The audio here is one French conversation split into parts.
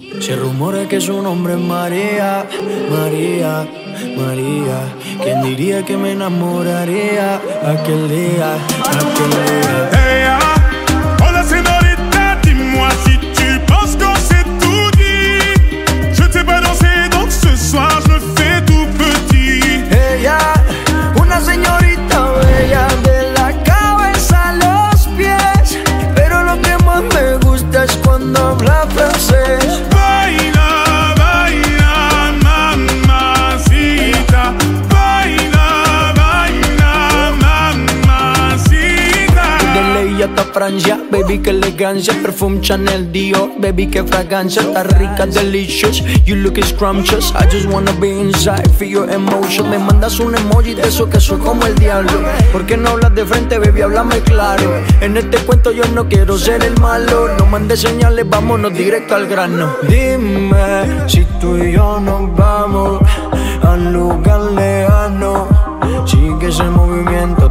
Se rumora que su nombre es María, María, María. ¿Quién diría que me enamoraría aquel día, aquel día? Hey, hola señorita, dis-moi si tu penses qu'on s'est tout dit. Je t'ai pas dansé donc ce soir je me fais tout petit. Ella, una señorita bella de la cabeza a los pies, pero lo que más me gusta es cuando habla francés. Baila, baila, mamacita. Baila, baila, mamacita. De ley hasta Francia, baby, que elegancia. Perfume Chanel, Dior, baby, que fragancia. Está rica, delicious, you look scrumptious. I just wanna be inside, feel your emotion. Me mandas un emoji de eso que soy como el diablo. ¿Por qué no hablas de frente, baby? Háblame claro. En este cuento yo no quiero ser el malo. No mandes señales, vámonos directo al grano. Dime si tú y yo nos vamos al lugar lejano. Sigue ese movimiento,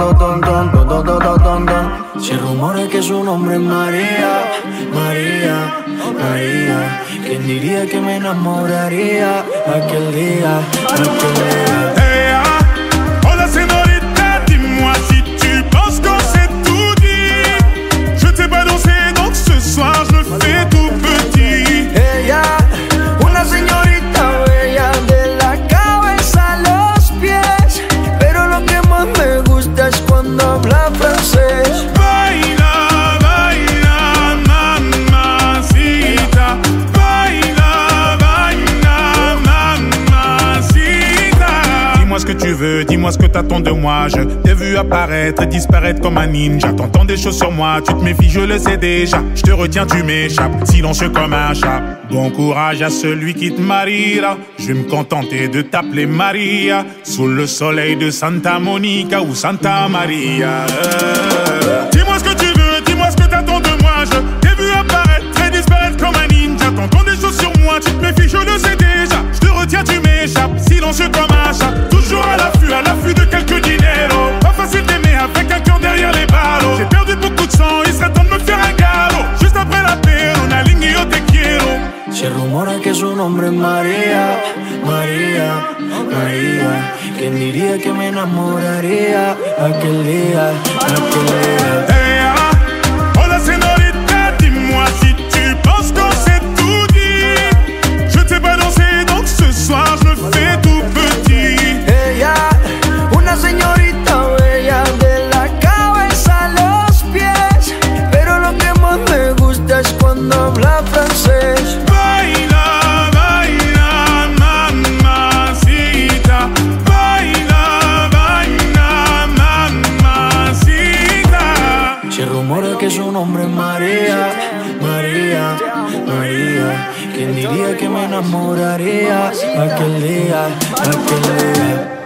Se rumora que su nombre es María, María, María. ¿Quién diría que me enamoraría aquel día, aquel día? Hey, hola señorita, dis-moi si tu penses qu'on s'est tout dit. Je t'ai pas dansé donc ce soir je me fais tout petit. Ella, una señorita bella de la cabeza a los pies, pero lo que más me gusta es cuando habla francés. Baila, baila, mamacita. Baila, baila, mamacita. Dis-moi ce que tu veux, dis-moi ce que t'attends de moi. Je t'ai vu apparaître et disparaître comme un ninja. T'entends des choses sur moi, tu te méfies, je le sais déjà. Je te retiens, tu m'échappes, silencieux comme un chat. Bon courage à celui qui te mariera. Je vais me contenter de t'appeler Maria. Sous le soleil de Santa Monica ou Santa Maria. Dis-moi ce que tu veux, dis-moi ce que t'attends de moi. Je t'ai vu apparaître et disparaître comme un ninja. T'entends des choses sur moi, tu te méfies, je le sais déjà. Je te retiens, tu m'échappes, silencieux comme un chat. Toujours à l'affût de quelques dineros. Pas facile d'aimer avec un cœur derrière les ballots. J'ai perdu beaucoup de sang, il serait temps de me faire un galop. Juste après la paix, on a ligné yo te quiero. Se rumora que su nombre es María, María, María. ¿Quién diría que me enamoraría aquel día, aquel día? Hey, hola señorita, dis-moi si tu penses qu'on s'est tout dit. Je t'ai pas dansé donc ce soir je me fais tout petit. Ella, una señorita bella de la cabeza a los pies, pero lo que más me gusta es cuando habla francés. Baila, baila, mamacita. Baila, baila, mamacita. Se rumora que su nombre es María, María, María. ¿Quién diría que me enamoraría aquel día, aquel día?